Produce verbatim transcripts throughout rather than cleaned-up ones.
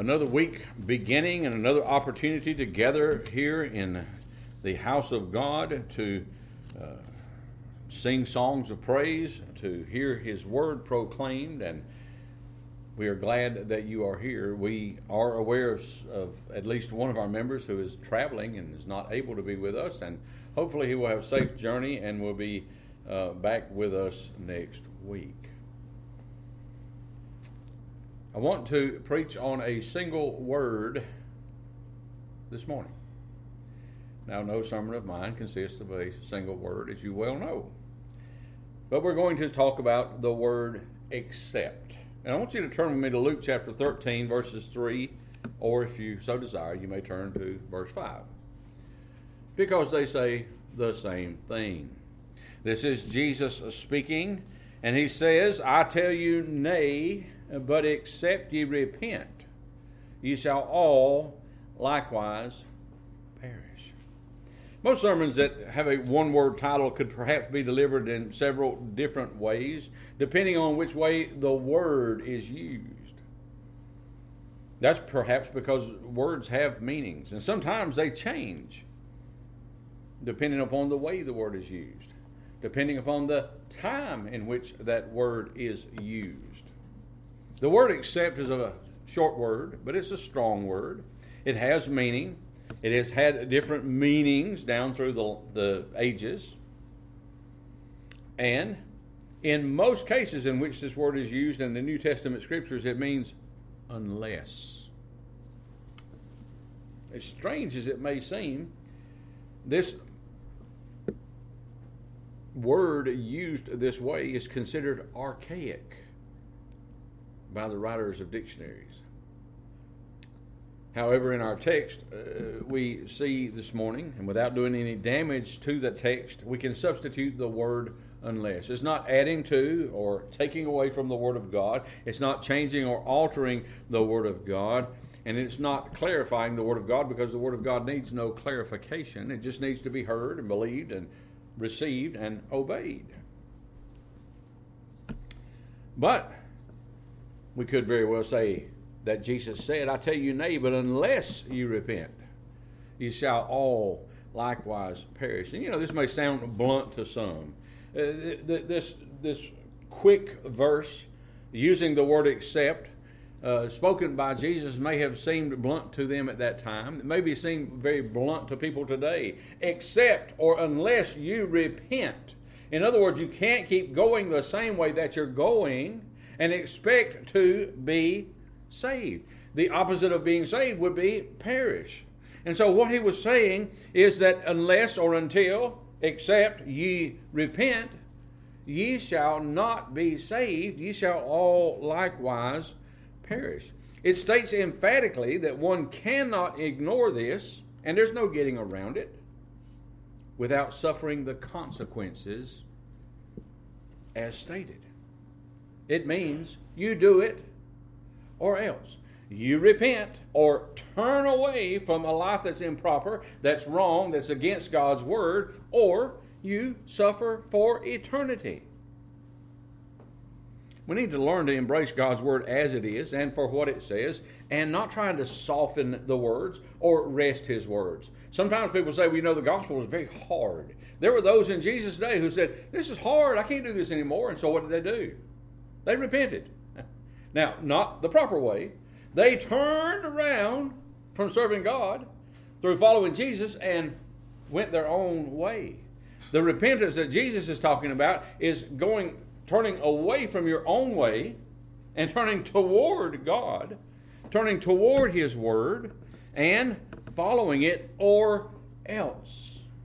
Another week beginning and another opportunity to gather here in the house of God to uh, sing songs of praise, to hear His word proclaimed, and we are glad that you are here. We are aware of, of at least one of our members who is traveling and is not able to be with us, and hopefully he will have a safe journey and will be uh, back with us next week. I want to preach on a single word this morning. Now, no sermon of mine consists of a single word, as you well know. But we're going to talk about the word except. And I want you to turn with me to Luke chapter thirteen, verses three, or if you so desire, you may turn to verse five. Because they say the same thing. This is Jesus speaking, and he says, I tell you, nay, but except ye repent, ye shall all likewise perish. Most sermons that have a one-word title could perhaps be delivered in several different ways, depending on which way the word is used. That's perhaps because words have meanings, and sometimes they change, depending upon the way the word is used, depending upon the time in which that word is used. The word except is a short word, but it's a strong word. It has meaning. It has had different meanings down through the, the ages. And in most cases in which this word is used in the New Testament scriptures, it means unless. As strange as it may seem, this word used this way is considered archaic by the writers of dictionaries. However, in our text, uh, we see this morning, and without doing any damage to the text, we can substitute the word unless. It's not adding to or taking away from the Word of God. It's not changing or altering the Word of God. And it's not clarifying the Word of God, because the Word of God needs no clarification. It just needs to be heard and believed and received and obeyed. But we could very well say that Jesus said, I tell you, nay, but unless you repent, you shall all likewise perish. And you know, this may sound blunt to some. Uh, this, this quick verse, using the word except, uh, spoken by Jesus, may have seemed blunt to them at that time. It maybe seemed very blunt to people today. Except or unless you repent. In other words, you can't keep going the same way that you're going and expect to be saved. The opposite of being saved would be perish. And so what he was saying is that unless or until, except ye repent, ye shall not be saved, ye shall all likewise perish. It states emphatically that one cannot ignore this, and there's no getting around it, without suffering the consequences as stated. It means you do it or else. You repent or turn away from a life that's improper, that's wrong, that's against God's word, or you suffer for eternity. We need to learn to embrace God's word as it is and for what it says, and not trying to soften the words or wrest his words. Sometimes people say, well, you know, the gospel is very hard. There were those in Jesus' day who said, this is hard, I can't do this anymore. And so what did they do? They repented. Now, not the proper way. They turned around from serving God through following Jesus and went their own way. The repentance that Jesus is talking about is going, turning away from your own way and turning toward God, turning toward His Word and following it or else.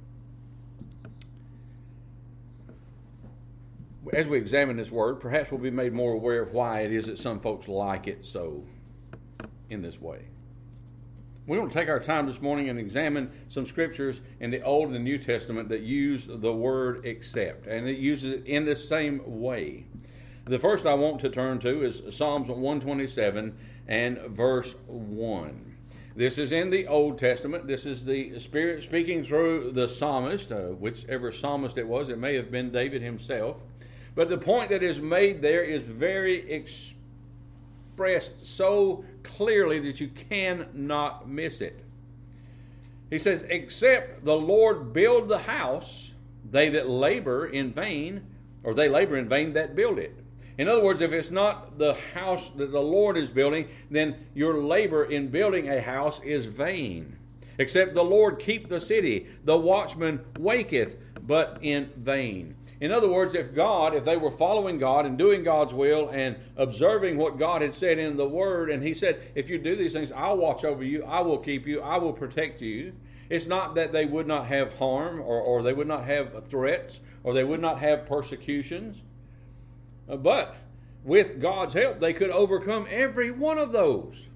As we examine this word, perhaps we'll be made more aware of why it is that some folks like it so in this way. We want to take our time this morning and examine some scriptures in the Old and the New Testament that use the word except, and it uses it in the same way. The first I want to turn to is Psalms one twenty-seven and verse one. This is in the Old Testament. This is the Spirit speaking through the psalmist, uh, whichever psalmist it was. It may have been David himself. But the point that is made there is very expressed so clearly that you cannot miss it. He says, except the Lord build the house, they that labor in vain, or they labor in vain that build it. In other words, if it's not the house that the Lord is building, then your labor in building a house is vain. Except the Lord keep the city, the watchman waketh, but in vain. In other words, if God, if they were following God and doing God's will and observing what God had said in the Word, and He said, if you do these things, I'll watch over you, I will keep you, I will protect you. It's not that they would not have harm, or, or they would not have threats, or they would not have persecutions. But with God's help, they could overcome every one of those.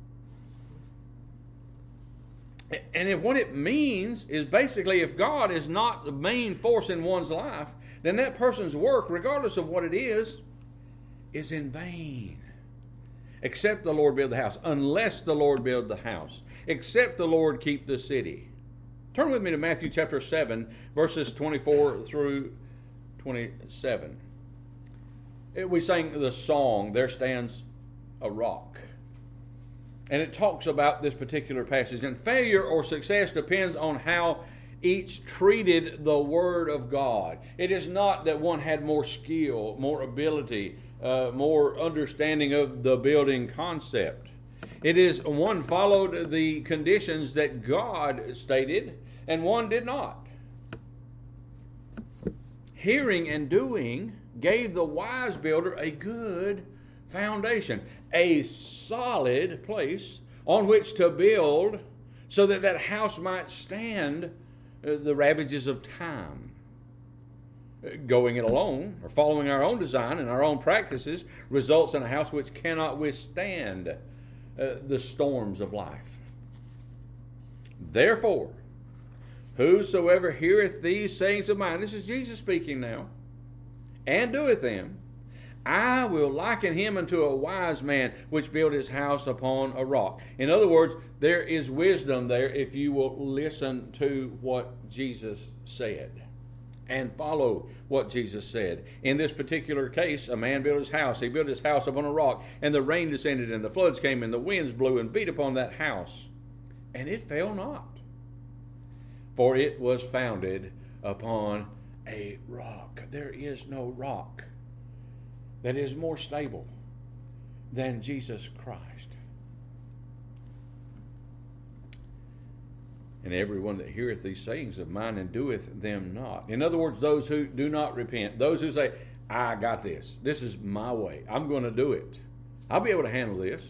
And if what it means is basically if God is not the main force in one's life, then that person's work, regardless of what it is, is in vain. Except the Lord build the house. Unless the Lord build the house. Except the Lord keep the city. Turn with me to Matthew chapter seven, verses twenty-four through twenty-seven. We sang the song, There Stands a Rock. And it talks about this particular passage. And failure or success depends on how each treated the Word of God. It is not that one had more skill, more ability, uh, more understanding of the building concept. It is one followed the conditions that God stated, and one did not. Hearing and doing gave the wise builder a good foundation, a solid place on which to build so that that house might stand the ravages of time. Going it alone or following our own design and our own practices results in a house which cannot withstand uh, the storms of life. Therefore, whosoever heareth these sayings of mine, this is Jesus speaking now, and doeth them, I will liken him unto a wise man which built his house upon a rock. In other words, there is wisdom there if you will listen to what Jesus said and follow what Jesus said. In this particular case, a man built his house. He built his house upon a rock, and the rain descended, and the floods came, and the winds blew and beat upon that house, and it fell not, for it was founded upon a rock. There is no rock that is more stable than Jesus Christ. And everyone that heareth these sayings of mine and doeth them not. In other words, those who do not repent, those who say, I got this, this is my way, I'm going to do it, I'll be able to handle this.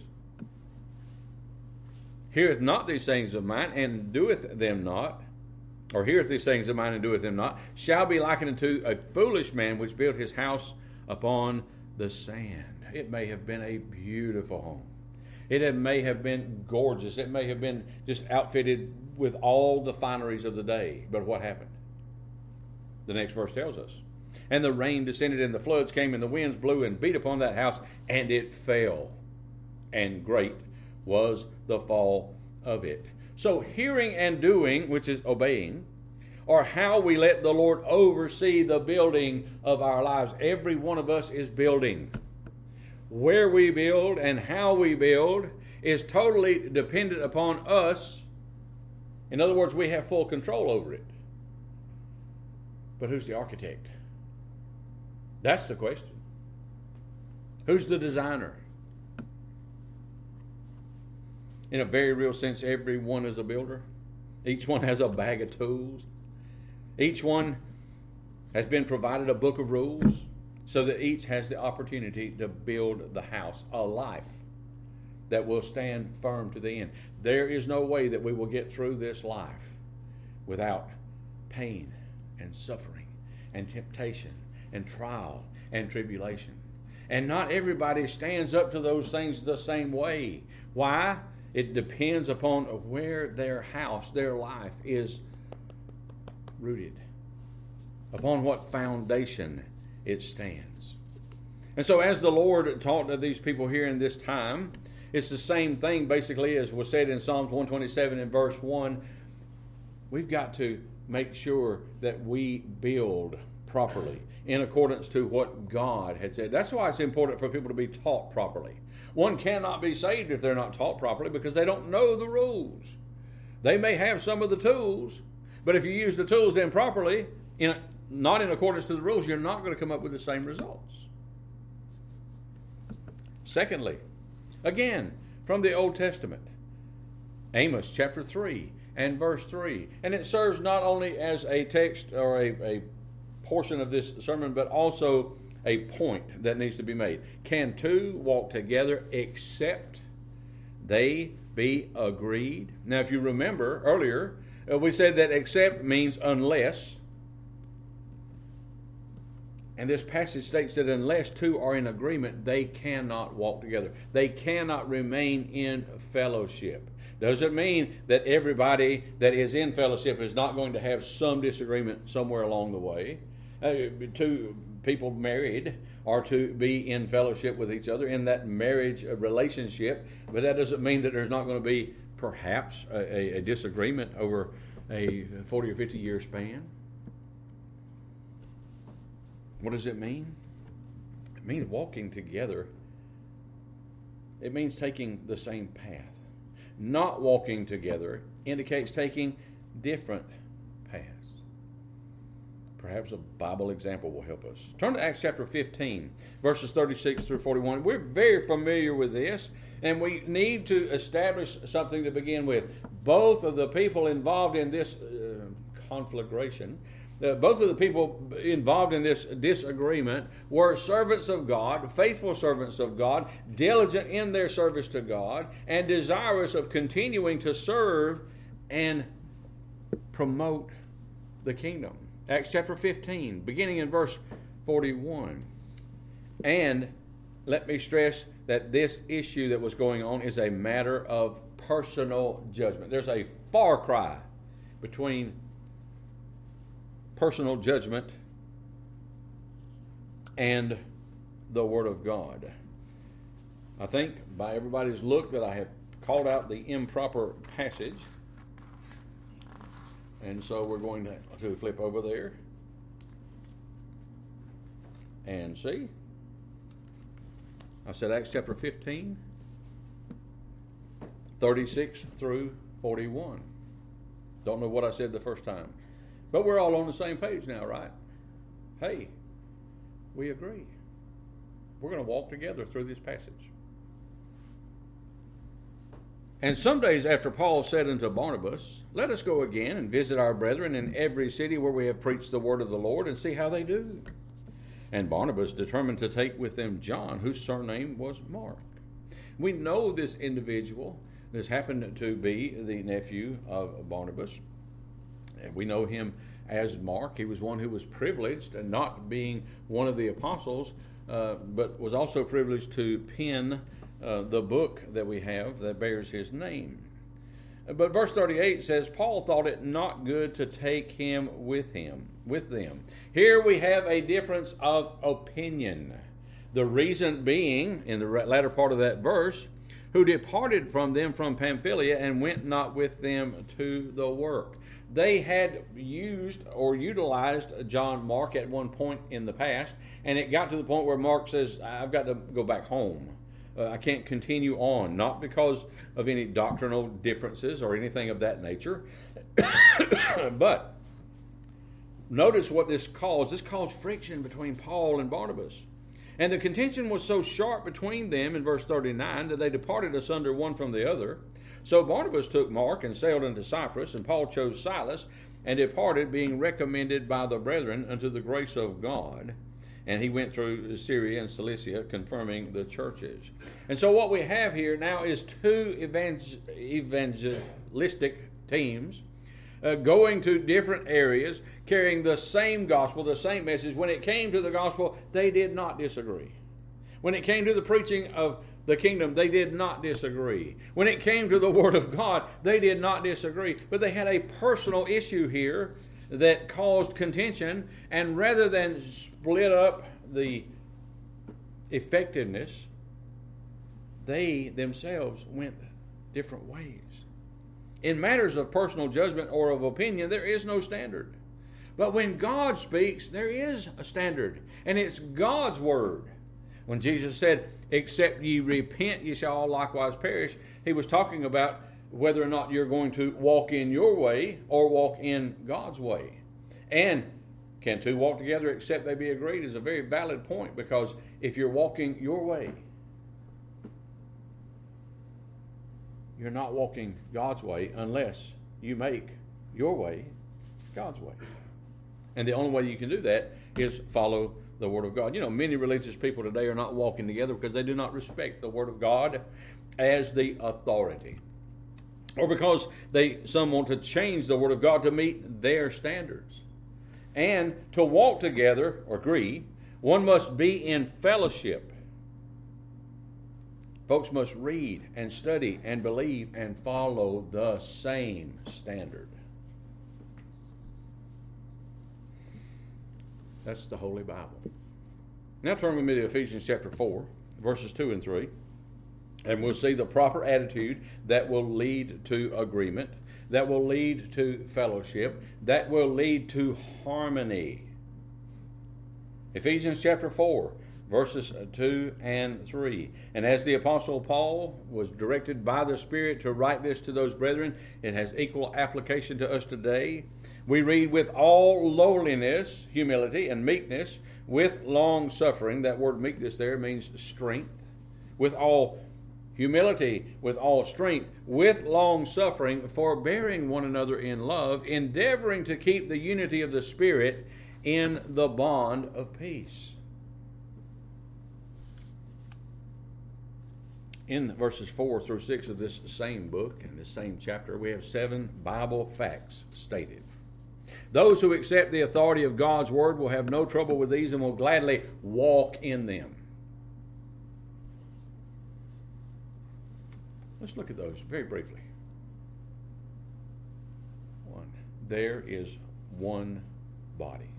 Heareth not these sayings of mine and doeth them not, or heareth these sayings of mine and doeth them not, shall be likened unto a foolish man which built his house upon the sand. It may have been a beautiful home. It may have been gorgeous. It may have been just outfitted with all the fineries of the day. But what happened? The next verse tells us. And the rain descended, and the floods came, and the winds blew and beat upon that house, and it fell. And great was the fall of it. So hearing and doing, which is obeying, or how we let the Lord oversee the building of our lives. Every one of us is building. Where we build and how we build is totally dependent upon us. In other words, we have full control over it. But who's the architect? That's the question. Who's the designer? In a very real sense, everyone is a builder. Each one has a bag of tools. Each one has been provided a book of rules so that each has the opportunity to build the house, a life that will stand firm to the end. There is no way that we will get through this life without pain and suffering and temptation and trial and tribulation. And not everybody stands up to those things the same way. Why? It depends upon where their house, their life is rooted, upon what foundation it stands. And so as the Lord taught to these people here in this time, it's the same thing basically as was said in Psalms one twenty-seven and verse one. We've got to make sure that we build properly in accordance to what God had said. That's why it's important for people to be taught properly. One cannot be saved if they're not taught properly because they don't know the rules. They may have some of the tools, but if you use the tools improperly, in a, not in accordance to the rules, you're not going to come up with the same results. Secondly, again, from the Old Testament, Amos chapter three and verse three. And it serves not only as a text or a, a portion of this sermon, but also a point that needs to be made. Can two walk together except they be agreed? Now, if you remember earlier, uh, we said that except means unless. And this passage states that unless two are in agreement, they cannot walk together. They cannot remain in fellowship. Doesn't mean that everybody that is in fellowship is not going to have some disagreement somewhere along the way. Uh, two people married are to be in fellowship with each other in that marriage relationship, but that doesn't mean that there's not going to be perhaps a, a disagreement over a forty or fifty year span. What does it mean? It means walking together. It means taking the same path. Not walking together indicates taking different paths. Perhaps a Bible example will help us. Turn to Acts chapter fifteen, verses thirty-six through forty-one. We're very familiar with this, and we need to establish something to begin with. Both of the people involved in this uh, conflagration, Uh, both of the people involved in this disagreement were servants of God, faithful servants of God, diligent in their service to God, and desirous of continuing to serve and promote the kingdom. Acts chapter fifteen, beginning in verse forty-one. And let me stress that this issue that was going on is a matter of personal judgment. There's a far cry between personal judgment and the Word of God. I think by everybody's look that I have called out the improper passage. And so we're going to, to flip over there and see. I said Acts chapter fifteen, thirty-six through forty-one. Don't know what I said the first time. But we're all on the same page now, right? Hey, we agree. We're going to walk together through this passage. And some days after Paul said unto Barnabas, let us go again and visit our brethren in every city where we have preached the word of the Lord and see how they do. And Barnabas determined to take with them John, whose surname was Mark. We know this individual. This happened to be the nephew of Barnabas. And we know him as Mark. He was one who was privileged, and not being one of the apostles, uh, but was also privileged to pen uh, the book that we have that bears his name. But verse thirty-eight says, Paul thought it not good to take him with him, with them. Here we have a difference of opinion. The reason being, in the latter part of that verse, who departed from them from Pamphylia and went not with them to the work. They had used or utilized John Mark at one point in the past, and it got to the point where Mark says, I've got to go back home. Uh, I can't continue on, not because of any doctrinal differences or anything of that nature. But notice what this caused. This caused friction between Paul and Barnabas. And the contention was so sharp between them in verse thirty-nine that they departed asunder one from the other. So Barnabas took Mark and sailed unto Cyprus, and Paul chose Silas and departed, being recommended by the brethren unto the grace of God. And he went through Syria and Cilicia, confirming the churches. And so what we have here now is two evangel- evangelistic teams uh, going to different areas, carrying the same gospel, the same message. When it came to the gospel, they did not disagree. When it came to the preaching of the kingdom, they did not disagree. When it came to the word of God, they did not disagree. But they had a personal issue here that caused contention, and rather than split up the effectiveness, they themselves went different ways. In matters of personal judgment or of opinion, there is no standard. But when God speaks, there is a standard, and it's God's word. When Jesus said, except ye repent, ye shall all likewise perish, he was talking about whether or not you're going to walk in your way or walk in God's way. And can two walk together except they be agreed is a very valid point, because if you're walking your way, you're not walking God's way unless you make your way God's way. And the only way you can do that is follow the Word of God. You know, many religious people today are not walking together because they do not respect the Word of God as the authority. Or because they some want to change the Word of God to meet their standards. And to walk together, or agree, one must be in fellowship. Folks must read and study and believe and follow the same standard. That's the Holy Bible. Now turn with me to Ephesians chapter four, verses two and three. And we'll see the proper attitude that will lead to agreement, that will lead to fellowship, that will lead to harmony. Ephesians chapter four, verses two and three. And as the Apostle Paul was directed by the Spirit to write this to those brethren, it has equal application to us today. We read, with all lowliness, humility, and meekness, with long suffering. That word meekness there means strength. With all humility, with all strength, with long suffering, forbearing one another in love, endeavoring to keep the unity of the Spirit in the bond of peace. In verses four through six of this same book, in this same chapter, we have seven Bible facts stated. Those who accept the authority of God's Word will have no trouble with these and will gladly walk in them. Let's look at those very briefly. One, there is one body.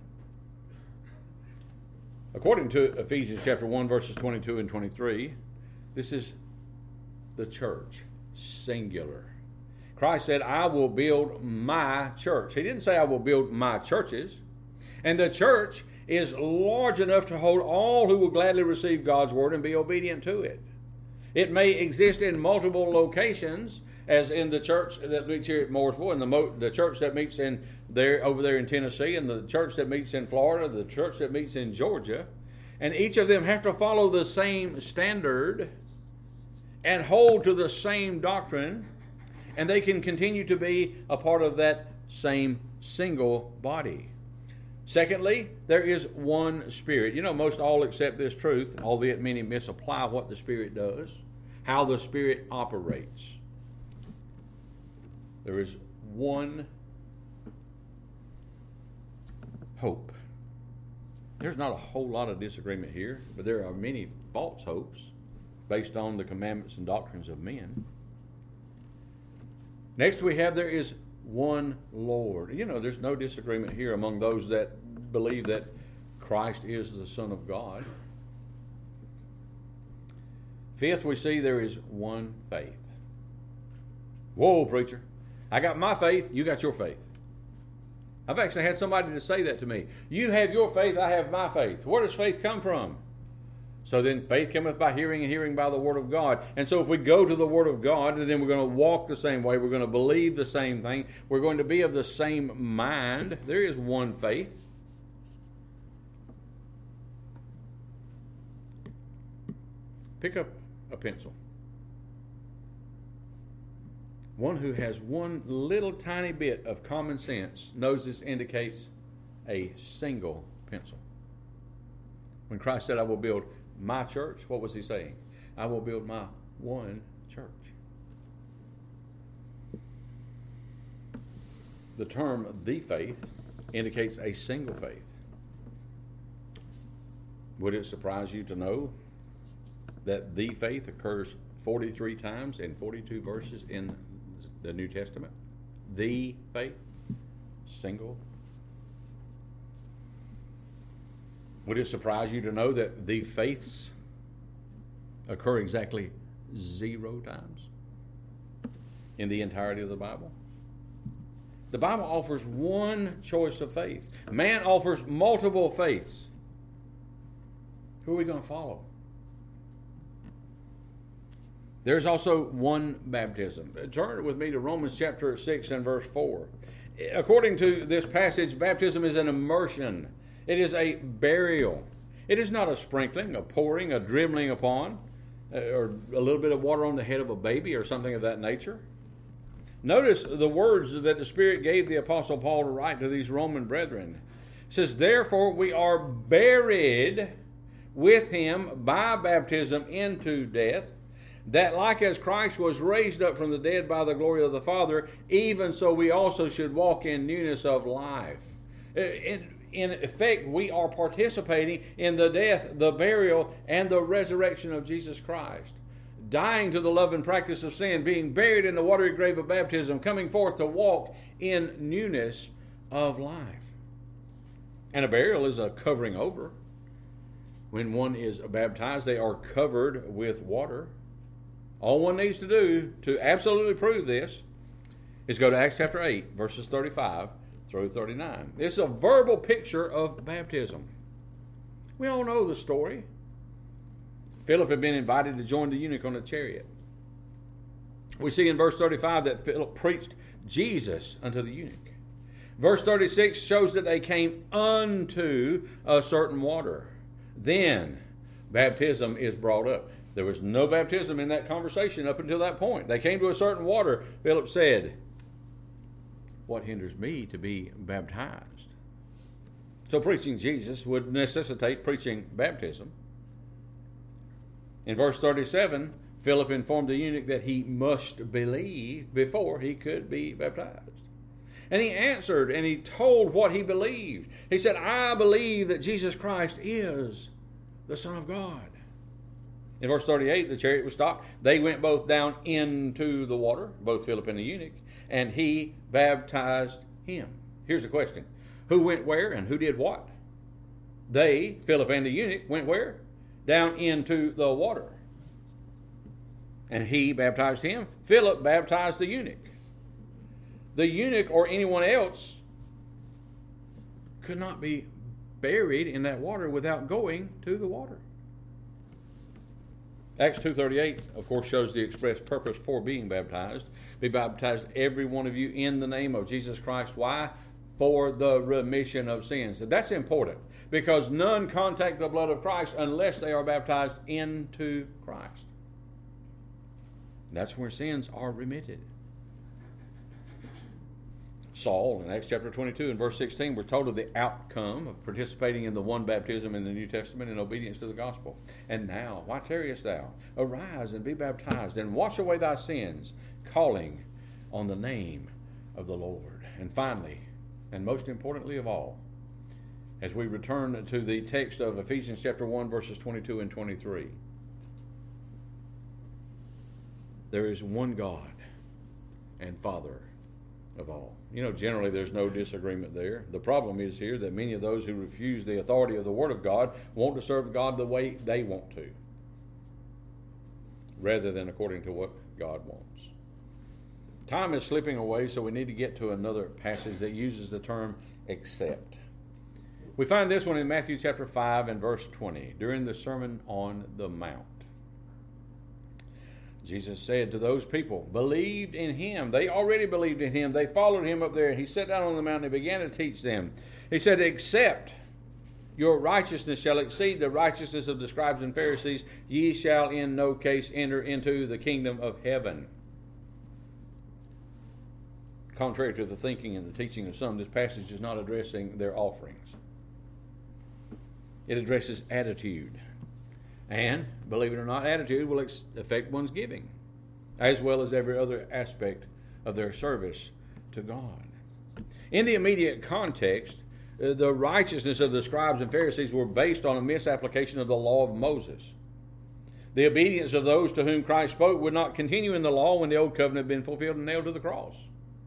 According to Ephesians chapter one, verses twenty-two and twenty-three, this is the church, singular. Christ said, I will build my church. He didn't say I will build my churches. And the church is large enough to hold all who will gladly receive God's Word and be obedient to it. It may exist in multiple locations, as in the church that meets here at Mooresville, and the, mo- the church that meets in there over there in Tennessee, and the church that meets in Florida, the church that meets in Georgia. And each of them have to follow the same standard and hold to the same doctrine, and they can continue to be a part of that same single body. Secondly, there is one Spirit. You know, most all accept this truth, albeit many misapply what the Spirit does, how the Spirit operates. There is one hope. There's not a whole lot of disagreement here, but there are many false hopes based on the commandments and doctrines of men. Next we have there is one Lord. You know, there's no disagreement here among those that believe that Christ is the Son of God. Fifth, we see there is one faith. Whoa, preacher. I got my faith, you got your faith. I've actually had somebody to say that to me. You have your faith, I have my faith. Where does faith come from? So then faith cometh by hearing, and hearing by the Word of God. And so if we go to the Word of God, and then we're going to walk the same way, we're going to believe the same thing, we're going to be of the same mind. There is one faith. Pick up a pencil. One who has one little tiny bit of common sense knows this indicates a single pencil. When Christ said, I will build my church, what was he saying? I will build my one church. The term the faith indicates a single faith. Would it surprise you to know that the faith occurs forty-three times in forty-two verses in the New Testament? The faith, single. Would it surprise you to know that the faiths occur exactly zero times in the entirety of the Bible? The Bible offers one choice of faith. Man offers multiple faiths. Who are we going to follow? There's also one baptism. Turn with me to Romans chapter six and verse four. According to this passage, baptism is an immersion. It is a burial. It is not a sprinkling, a pouring, a dribbling upon, or a little bit of water on the head of a baby or something of that nature. Notice the words that the Spirit gave the Apostle Paul to write to these Roman brethren. It says, therefore we are buried with him by baptism into death, that like as Christ was raised up from the dead by the glory of the Father, even so we also should walk in newness of life. In, in effect, we are participating in the death, the burial, and the resurrection of Jesus Christ. Dying to the love and practice of sin, being buried in the watery grave of baptism, coming forth to walk in newness of life. And a burial is a covering over. When one is baptized, they are covered with water. All one needs to do to absolutely prove this is go to Acts chapter eight, verses thirty-five through thirty-nine. It's a verbal picture of baptism. We all know the story. Philip had been invited to join the eunuch on a chariot. We see in verse thirty-five that Philip preached Jesus unto the eunuch. Verse thirty-six shows that they came unto a certain water. Then baptism is brought up. There was no baptism in that conversation up until that point. They came to a certain water. Philip said, what hinders me to be baptized? So preaching Jesus would necessitate preaching baptism. In verse thirty-seven, Philip informed the eunuch that he must believe before he could be baptized. And he answered and he told what he believed. He said, I believe that Jesus Christ is the Son of God. In verse thirty-eight, the chariot was stopped. They went both down into the water, both Philip and the eunuch, and he baptized him. Here's the question. Who went where and who did what? They, Philip and the eunuch, went where? Down into the water. And he baptized him. Philip baptized the eunuch. The eunuch or anyone else could not be buried in that water without going to the water. Acts two thirty-eight, of course, shows the express purpose for being baptized. Be baptized, every one of you, in the name of Jesus Christ. Why? For the remission of sins. That's important because none contact the blood of Christ unless they are baptized into Christ. That's where sins are remitted. Saul, in Acts chapter twenty-two and verse sixteen, we're told of the outcome of participating in the one baptism in the New Testament in obedience to the gospel. And now, why tarriest thou? Arise and be baptized and wash away thy sins, calling on the name of the Lord. And finally, and most importantly of all, as we return to the text of Ephesians chapter one, verses twenty-two and twenty-three, there is one God and Father of all. You know, generally there's no disagreement there. The problem is here that many of those who refuse the authority of the Word of God want to serve God the way they want to, rather than according to what God wants. Time is slipping away, so we need to get to another passage that uses the term accept. We find this one in Matthew chapter five and verse twenty, during the Sermon on the Mount. Jesus said to those people, believed in him. They already believed in him. They followed him up there. He sat down on the mountain and began to teach them. He said, except your righteousness shall exceed the righteousness of the scribes and Pharisees, ye shall in no case enter into the kingdom of heaven. Contrary to the thinking and the teaching of some, this passage is not addressing their offerings. It addresses attitude. And, believe it or not, attitude will ex- affect one's giving, as well as every other aspect of their service to God. In the immediate context, uh, the righteousness of the scribes and Pharisees were based on a misapplication of the law of Moses. The obedience of those to whom Christ spoke would not continue in the law when the old covenant had been fulfilled and nailed to the cross.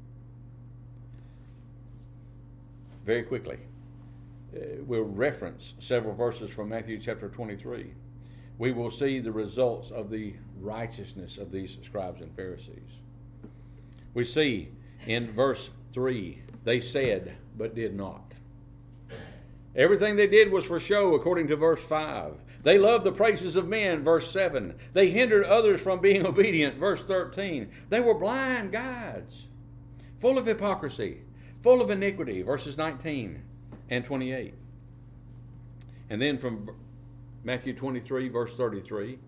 Very quickly, uh, we'll reference several verses from Matthew chapter twenty-three. We will see the results of the righteousness of these scribes and Pharisees. We see in verse three, they said, but did not. Everything they did was for show, according to verse five. They loved the praises of men, verse seven. They hindered others from being obedient, verse thirteen. They were blind guides, full of hypocrisy, full of iniquity, verses nineteen and twenty-eight. And then from Matthew twenty-three, verse thirty-three,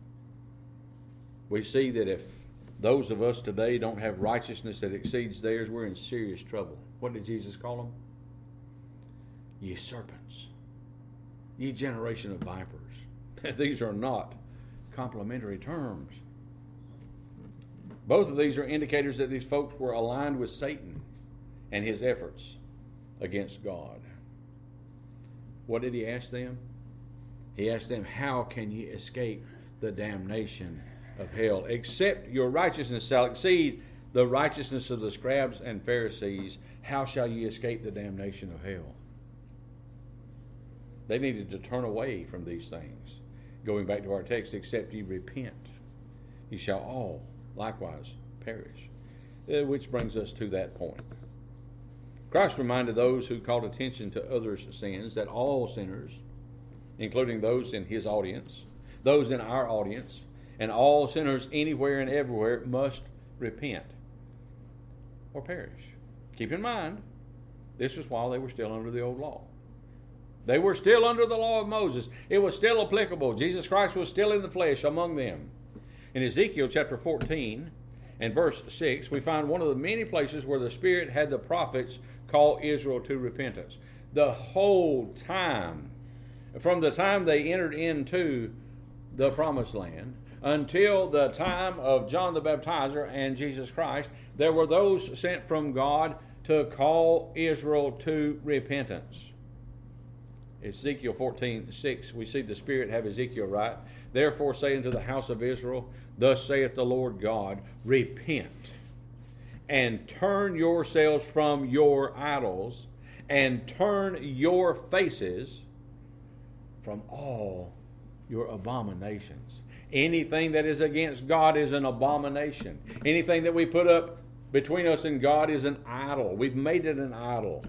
we see that if those of us today don't have righteousness that exceeds theirs, we're in serious trouble. What did Jesus call them? Ye serpents, ye generation of vipers. These are not complimentary terms. Both of these are indicators that these folks were aligned with Satan and his efforts against God. What did he ask them? He asked them, how can ye escape the damnation of hell? Except your righteousness shall exceed the righteousness of the scribes and Pharisees, how shall ye escape the damnation of hell? They needed to turn away from these things. Going back to our text, except ye repent, ye shall all likewise perish. Uh, which brings us to that point. Christ reminded those who called attention to others' sins that all sinners, including those in his audience, those in our audience, and all sinners anywhere and everywhere must repent or perish. Keep in mind, this was while they were still under the old law. They were still under the law of Moses. It was still applicable. Jesus Christ was still in the flesh among them. In Ezekiel chapter fourteen and verse six, we find one of the many places where the Spirit had the prophets call Israel to repentance. The whole time, from the time they entered into the promised land until the time of John the Baptizer and Jesus Christ, there were those sent from God to call Israel to repentance. Ezekiel fourteen six, we see the Spirit have Ezekiel write, therefore say unto the house of Israel, thus saith the Lord God, repent and turn yourselves from your idols and turn your faces from all your abominations. Anything that is against God is an abomination. Anything that we put up between us and God is an idol. We've made it an idol.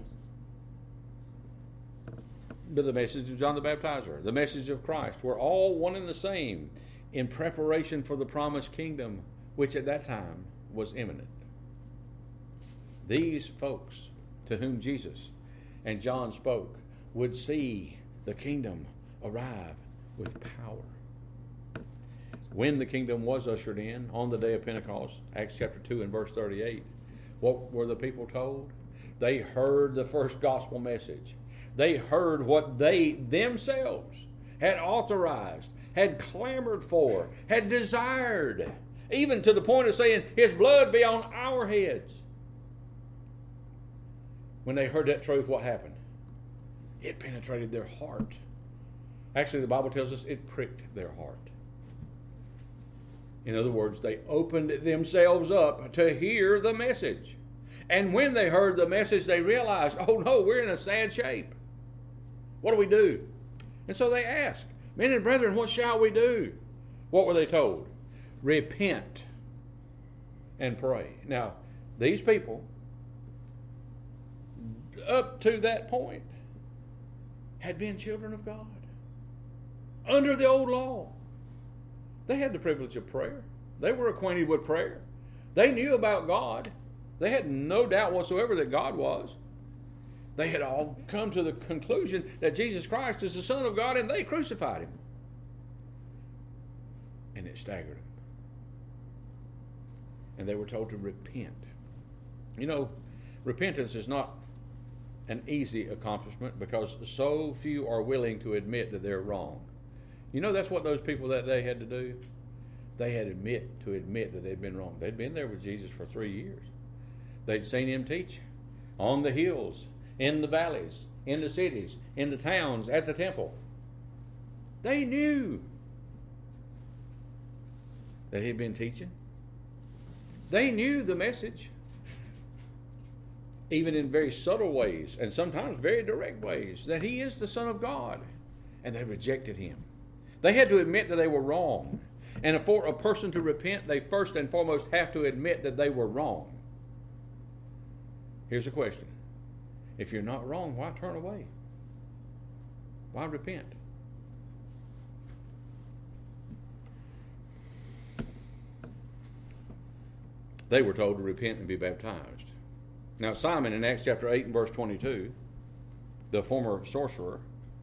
But the message of John the Baptizer, the message of Christ, were all one and the same in preparation for the promised kingdom, which at that time was imminent. These folks to whom Jesus and John spoke would see the kingdom arrive with power. When the kingdom was ushered in on the day of Pentecost, Acts chapter two and verse thirty-eight, what were the people told? They heard the first gospel message. They heard what they themselves had authorized, had clamored for, had desired, even to the point of saying, his blood be on our heads. When they heard that truth, what happened? It penetrated their heart. Actually, the Bible tells us it pricked their heart. In other words, they opened themselves up to hear the message. And when they heard the message, they realized, oh no, we're in a sad shape. What do we do? And so they asked, men and brethren, what shall we do? What were they told? Repent and pray. Now, these people, up to that point, had been children of God. Under the old law. They had the privilege of prayer. They were acquainted with prayer. They knew about God. They had no doubt whatsoever that God was. They had all come to the conclusion that Jesus Christ is the Son of God, and they crucified him. And it staggered them. And they were told to repent. You know, repentance is not an easy accomplishment because so few are willing to admit that they're wrong. You know, that's what those people that day had to do. They had admit to admit that they'd been wrong. They'd been there with Jesus for three years. They'd seen him teach on the hills, in the valleys, in the cities, in the towns, at the temple. They knew that he'd been teaching. They knew the message, even in very subtle ways and sometimes very direct ways, that he is the Son of God. And they rejected him. They had to admit that they were wrong. And for a person to repent, they first and foremost have to admit that they were wrong. Here's a question. If you're not wrong, why turn away? Why repent? they were told to repent and be baptized. Now Simon in Acts chapter eight and verse twenty-two, the former sorcerer,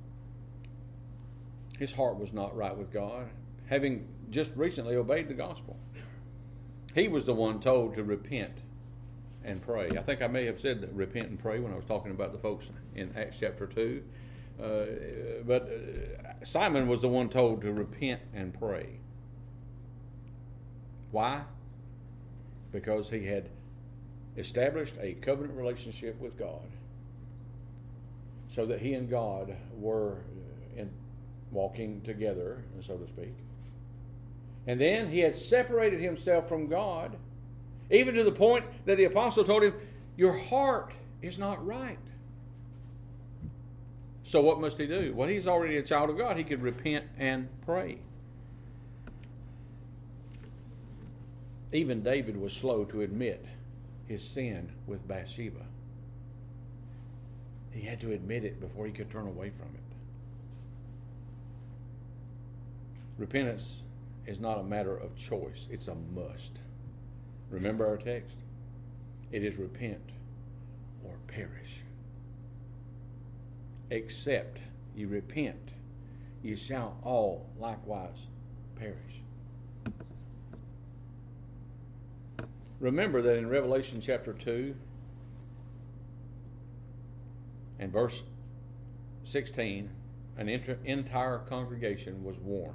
his heart was not right with God, having just recently obeyed the gospel. He was the one told to repent and pray. I think I may have said repent and pray when I was talking about the folks in Acts chapter two. Uh, but uh, Simon was the one told to repent and pray. Why? Because he had established a covenant relationship with God, so that he and God were in walking together, so to speak. And then he had separated himself from God, even to the point that the apostle told him, your heart is not right. So what must he do? Well, he's already a child of God. He could repent and pray. Even David was slow to admit his sin with Bathsheba. He had to admit it before he could turn away from it. Repentance is not a matter of choice. It's a must. Remember our text? It is repent or perish. Except you repent, you shall all likewise perish. Remember that in Revelation chapter two and verse sixteen, an entire congregation was warned.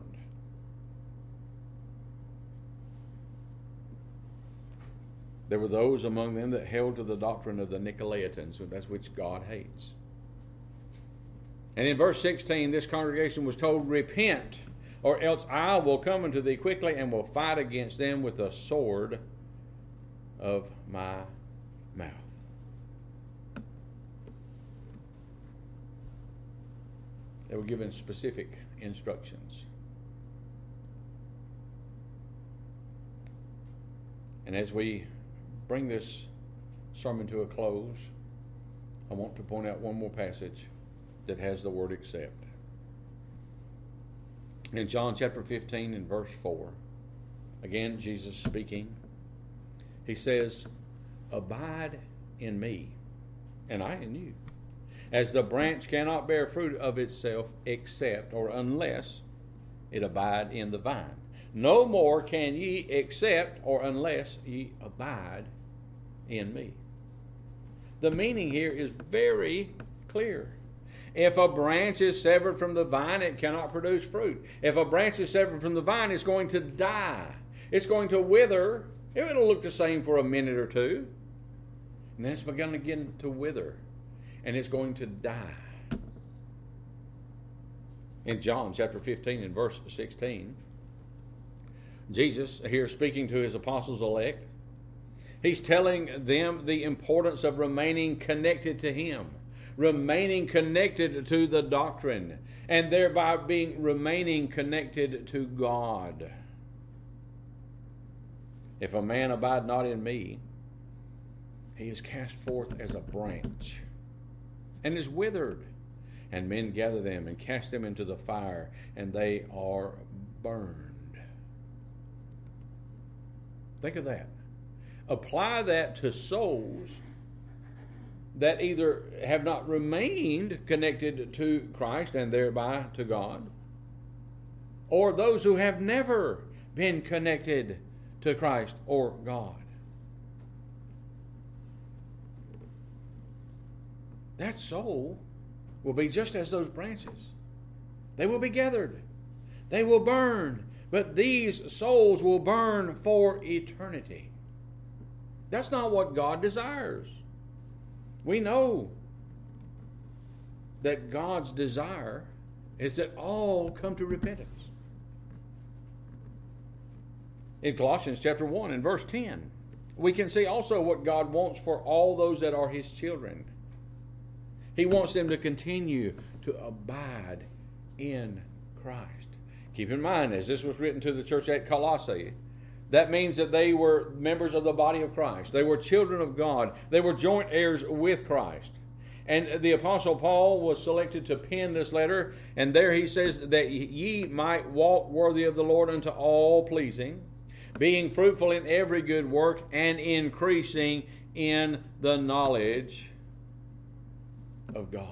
There were those among them that held to the doctrine of the Nicolaitans, that's which God hates. And in verse sixteen, this congregation was told, repent, or else I will come unto thee quickly and will fight against them with the sword of my mouth. They were given specific instructions. And as we bring this sermon to a close, I want to point out one more passage that has the word accept. In John chapter fifteen and verse four, again Jesus speaking, he says, abide in me, and I in you, as the branch cannot bear fruit of itself except or unless it abide in the vine. No more can ye except or unless ye abide in me. The meaning here is very clear. If a branch is severed from the vine, it cannot produce fruit. If a branch is severed from the vine, it's going to die. It's going to wither. It'll look the same for a minute or two. And then it's begun again to wither. And it's going to die. In John chapter fifteen and verse sixteen, Jesus, here speaking to his apostles elect, he's telling them the importance of remaining connected to him, remaining connected to the doctrine, and thereby being remaining connected to God. If a man abide not in me, he is cast forth as a branch and is withered, and men gather them and cast them into the fire, and they are burned. Think of that. Apply that to souls that either have not remained connected to Christ and thereby to God, or those who have never been connected to Christ or God. That soul will be just as those branches. They will be gathered. They will burn. But these souls will burn for eternity. That's not what God desires. We know that God's desire is that all come to repentance. In Colossians chapter one and verse ten, we can see also what God wants for all those that are his children. He wants them to continue to abide in Christ. Keep in mind, as this was written to the church at Colossae, that means that they were members of the body of Christ. They were children of God. They were joint heirs with Christ. And the Apostle Paul was selected to pen this letter, and there he says that ye might walk worthy of the Lord unto all pleasing, being fruitful in every good work and increasing in the knowledge of God.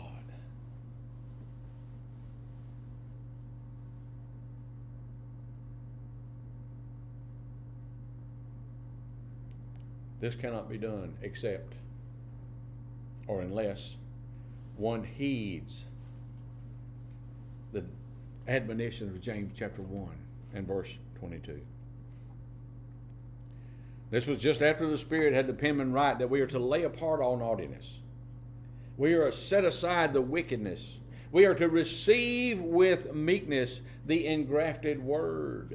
This cannot be done except or unless one heeds the admonition of James chapter one and verse twenty-two. This was just after the Spirit had the penman write that we are to lay apart all naughtiness. We are to set aside the wickedness. We are to receive with meekness the engrafted word.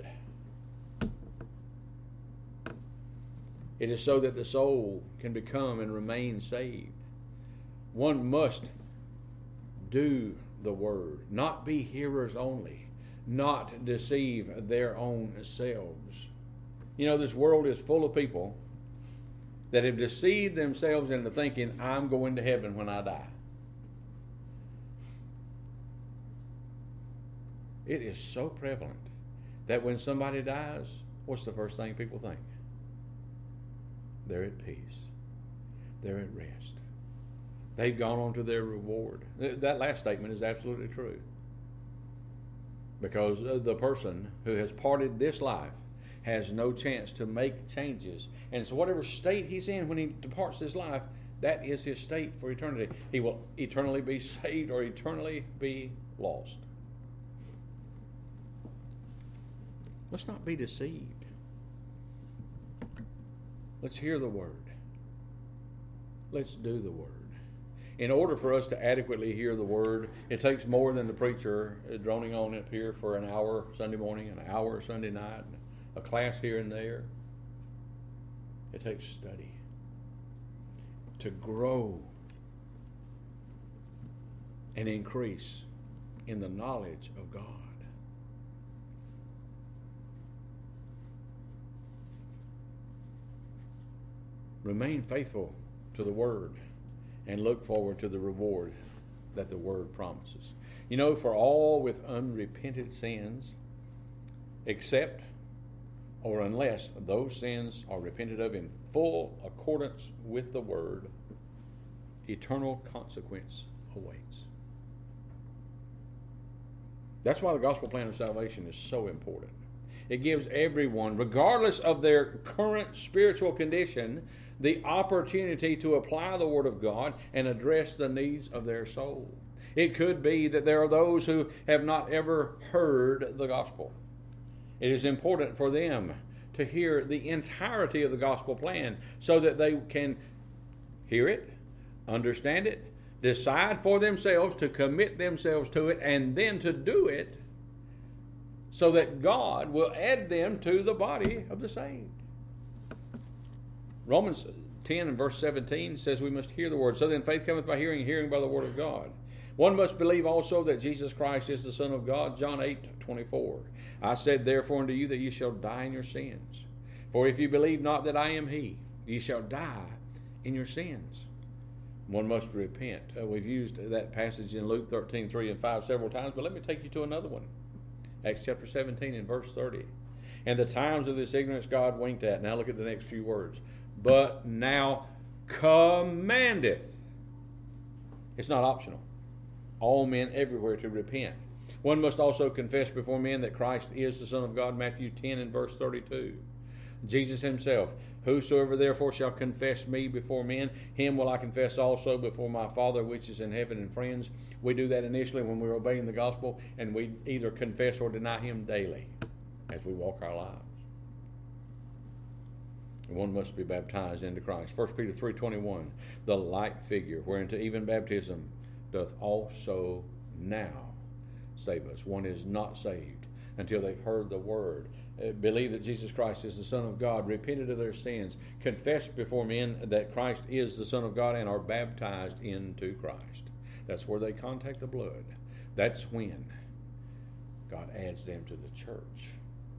It is so that the soul can become and remain saved. One must do the word, not be hearers only, not deceive their own selves. You know, this world is full of people that have deceived themselves into thinking, I'm going to heaven when I die. It is so prevalent that when somebody dies, what's the first thing people think? They're at peace. They're at rest. They've gone on to their reward. That last statement is absolutely true. Because the person who has parted this life has no chance to make changes. And so whatever state he's in when he departs this life, that is his state for eternity. He will eternally be saved or eternally be lost. Let's not be deceived. Let's hear the word. Let's do the word. In order for us to adequately hear the word, it takes more than the preacher droning on up here for an hour Sunday morning, an hour Sunday night, a class here and there. It takes study to grow and increase in the knowledge of God. Remain faithful to the word and look forward to the reward that the word promises. You know, for all with unrepented sins, except or unless those sins are repented of in full accordance with the word, eternal consequence awaits. That's why the gospel plan of salvation is so important. It gives everyone, regardless of their current spiritual condition, the opportunity to apply the Word of God and address the needs of their soul. It could be that there are those who have not ever heard the gospel. It is important for them to hear the entirety of the gospel plan so that they can hear it, understand it, decide for themselves to commit themselves to it, and then to do it so that God will add them to the body of the saved. Romans ten and verse seventeen says we must hear the word. So then faith cometh by hearing, hearing by the word of God. One must believe also that Jesus Christ is the Son of God. John eight twenty-four. I said therefore unto you that ye shall die in your sins. For if you believe not that I am he, ye shall die in your sins. One must repent. Uh, we've used that passage in Luke thirteen, three and five several times, but let me take you to another one. Acts chapter seventeen and verse thirty. And the times of this ignorance God winked at. Now look at the next few words. But now commandeth. It's not optional. All men everywhere to repent. One must also confess before men that Christ is the Son of God. Matthew ten and verse thirty-two. Jesus himself, whosoever therefore shall confess me before men, him will I confess also before my Father which is in heaven. And friends, we do that initially when we're obeying the gospel, and we either confess or deny him daily as we walk our lives. And one must be baptized into Christ. First Peter three twenty-one, the like figure, whereunto even baptism doth also now save us. One is not saved until they've heard the word, uh, believe that Jesus Christ is the Son of God, repented of their sins, confessed before men that Christ is the Son of God, and are baptized into Christ. That's where they contact the blood. That's when God adds them to the church.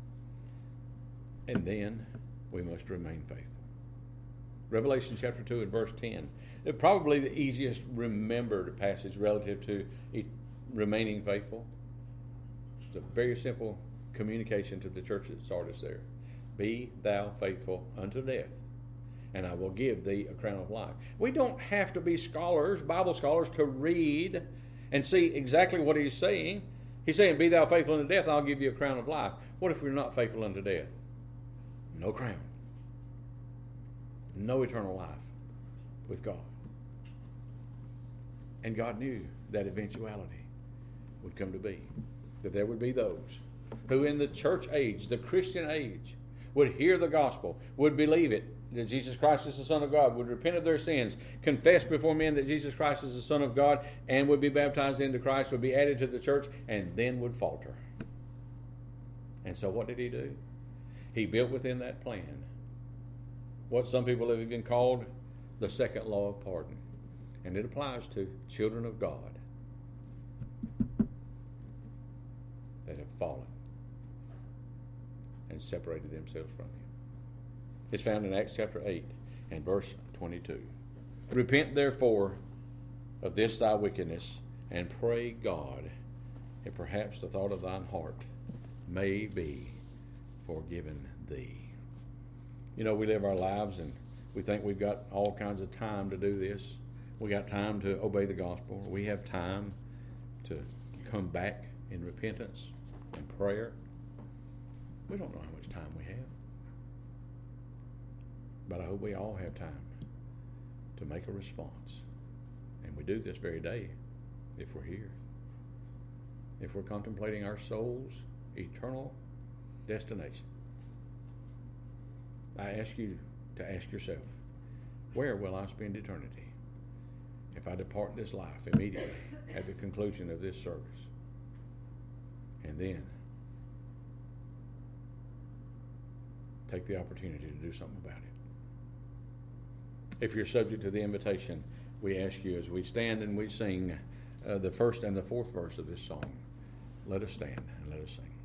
And then we must remain faithful. Revelation chapter two and verse ten. Probably the easiest remembered passage relative to remaining faithful. It's a very simple communication to the church at Sardis there. Be thou faithful unto death, and I will give thee a crown of life. We don't have to be scholars, Bible scholars, to read and see exactly what he's saying. He's saying, be thou faithful unto death, and I'll give you a crown of life. What if we're not faithful unto death? No crown. No eternal life with God. And God knew that eventuality would come to be. That there would be those who in the church age, the Christian age, would hear the gospel, would believe it, that Jesus Christ is the Son of God, would repent of their sins, confess before men that Jesus Christ is the Son of God, and would be baptized into Christ, would be added to the church, and then would falter. And so what did he do? He built within that plan what some people have even called the second law of pardon. And it applies to children of God that have fallen and separated themselves from him. It's found in Acts chapter eight and verse twenty-two. Repent therefore of this thy wickedness, and pray God that perhaps the thought of thine heart may be forgiven thee. You know, we live our lives and we think we've got all kinds of time to do this. We got time to obey the gospel. We have time to come back in repentance and prayer. We don't know how much time we have. But I hope we all have time to make a response. And we do this very day if we're here. If we're contemplating our soul's eternal destination. I ask you to ask yourself, where will I spend eternity if I depart this life immediately at the conclusion of this service? And then take the opportunity to do something about it. If you're subject to the invitation, we ask you as we stand and we sing uh, the first and the fourth verse of this song, let us stand and let us sing.